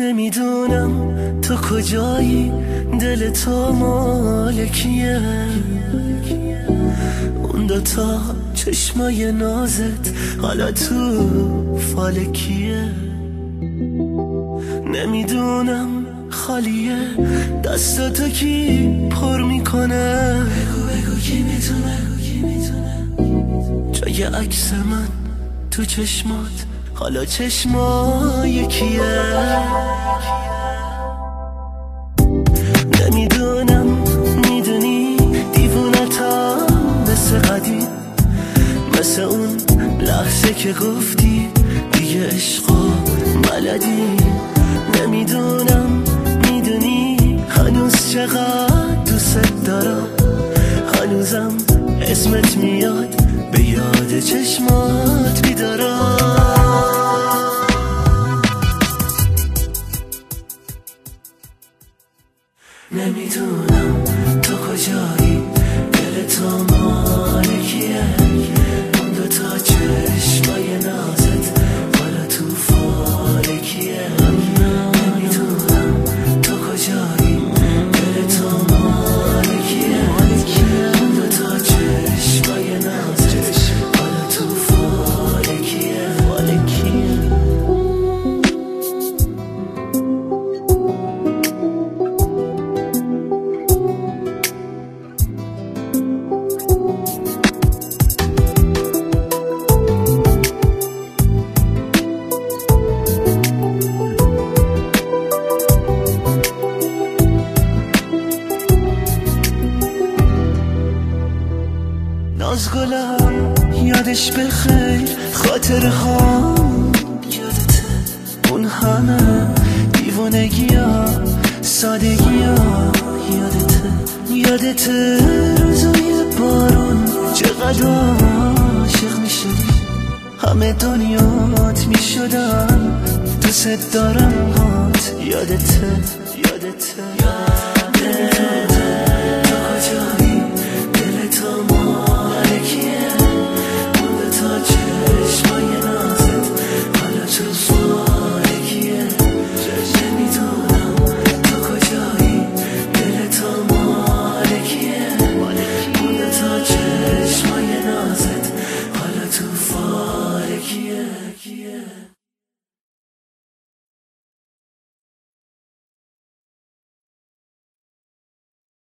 نمیدونم تو کجایی، دل تو مال کیه؟ اون دوتا چشمای نازت حالا تو فال کیه؟ نمیدونم خالیه دستاتو کی پر میکنه؟ بگو کی میتونه جای عکس من تو چشمات حالا چشمای کیه؟ نمیدونم میدونی دیوونتم مثل قدیم، مثل اون لحظه که گفتی دیگه عشقا بلدی. نمیدونم میدونی هنوز چقدر دوست دارم، هنوزم اسمت میاد به یاد چشمات بیدارم. نمیدونم تو کجایی، دل تو مال کیه؟ اون دوتا چشمای نازت حالا تو فال کیه؟ نمیدونم تو کجایی، دل تو مال کیه؟ اون دوتا چشمای نازت حالا تو فال کیه؟ نازگلم یادش بخیر، خاطر ها یادته، اون همه دیوانگی ها سادگی ها یادته روزای بارون چقدر عاشق میشدی، همه دنیات میشدن دوست دارم هات. یادته